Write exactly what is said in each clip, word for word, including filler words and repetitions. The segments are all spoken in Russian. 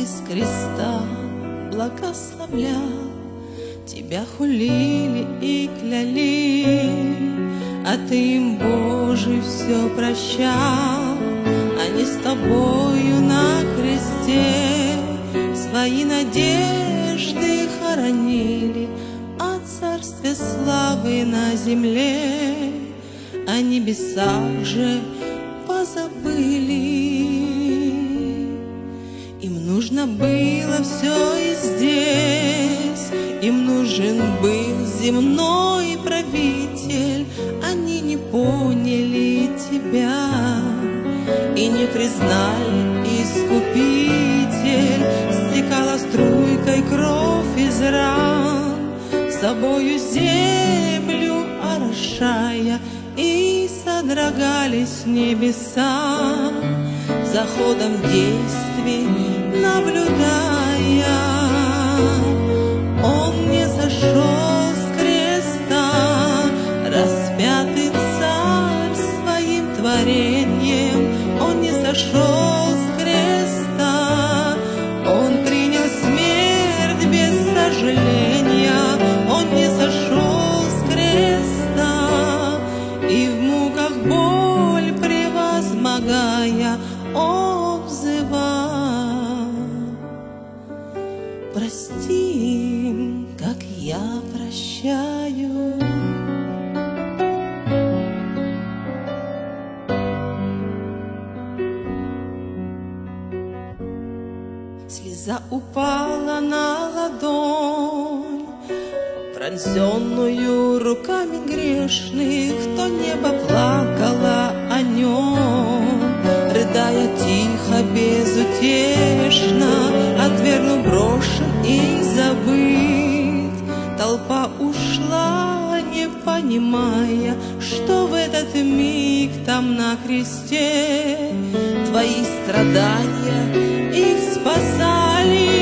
из креста благословлял, тебя хулили и кляли, а ты им, Боже, все прощал. Они с тобою на кресте свои надежды хоронили, о царстве славы на земле о небесах же позабыли. Им нужно было все и здесь, им нужен был земной правитель. Они не поняли тебя и не признали искупитель. Стекала струйкой кровь из ран, собою землю орошая, и содрогались небеса, за ходом действий наблюдая. Он не сошел с креста, распятый царь своим творением. Он не сошел с креста, он принял смерть без сожаления. Он не сошел с креста, и в муках боль превозмогая, он взывал: прости им, как я прощаю. Слеза упала на ладонь, пронзенную руками грешных, то небо плакало о нем, рыдая тихо, безутешно, отвергнув, брошен и забыт. Толпа ушла, не понимая, что в этот миг там на кресте твои страдания их спасали.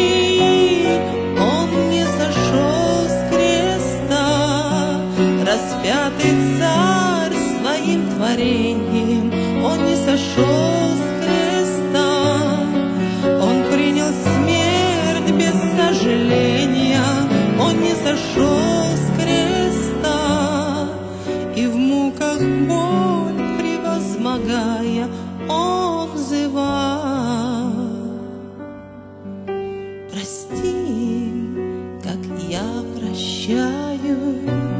Он не сошел с креста, распятый царь своим творением. Он не сошел с креста, он принял смерть без сожаления. Он не сошел с креста, и в муках боль превозмогая, он взывал: прости, как я прощаю.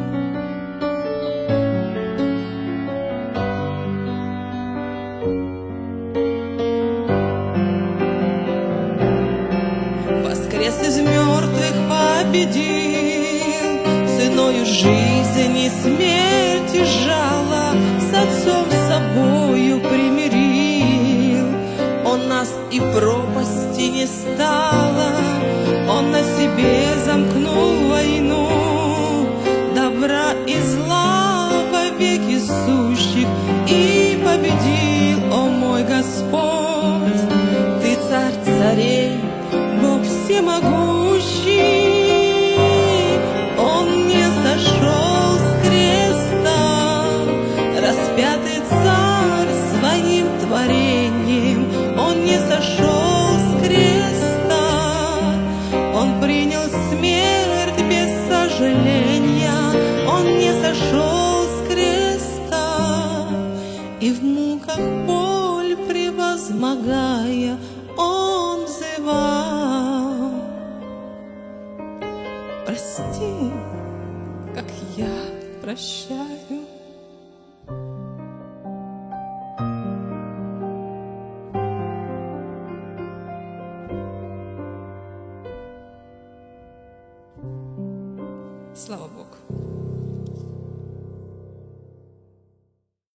Воскрес из мертвых, победил, ценою жизни смерти жало, с отцом с собою примирил. Он нас и пропасти не стало, он на себе замкнул войну, добра и зла во веки сущих, и победил, о мой Господь. Ты царь царей, Бог всемогущий. Он не сошел с креста, распятый царь своим творением. Он не сошел с креста, он принял смерть без сожаления. Он не сошел с креста, и в муках боль превозмогая, он взывал: прости, как я прощаю.